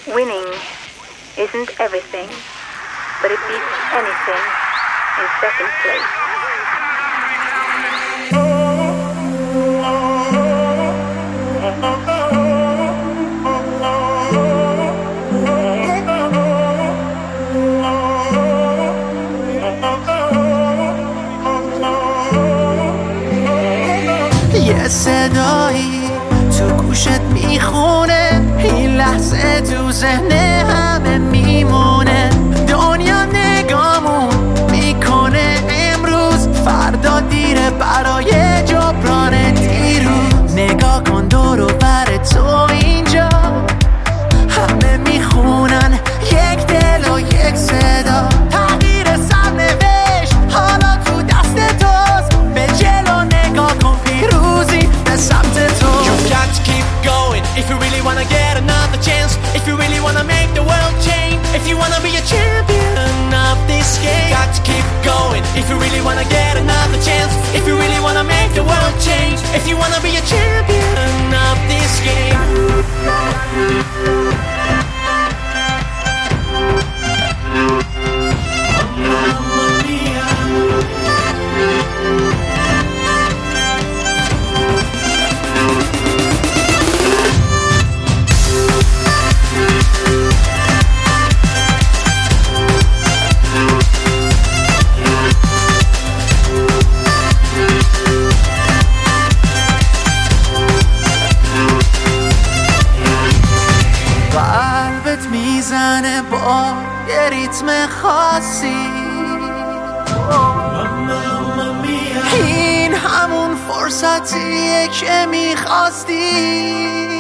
Winning isn't everything, but it beats anything in second place. یه صدایی تو گوشت میخونه، این لحظه تو ذهن همه میمونه. دنیا نگامون میکنه امروز، فردا دیره برای جبران دیروز. نگاه کن دور و بر تو اینجا، همه میخونن یک دل و یک صدا. تغییر سرنوشت حالا تو دست توست، به جلو نگاه کن پیروزی به سمت تو. You've got to keep going if you really wanna get another chance. If you really wanna make the world change. If you wanna be a champion of this game. Got to keep going if you really wanna get another chance. If you really wanna make the world change. If you wanna be a champion of this game. قلبت میزنه با یه ریتم خاصی، این همون فرصتیه که میخواستی.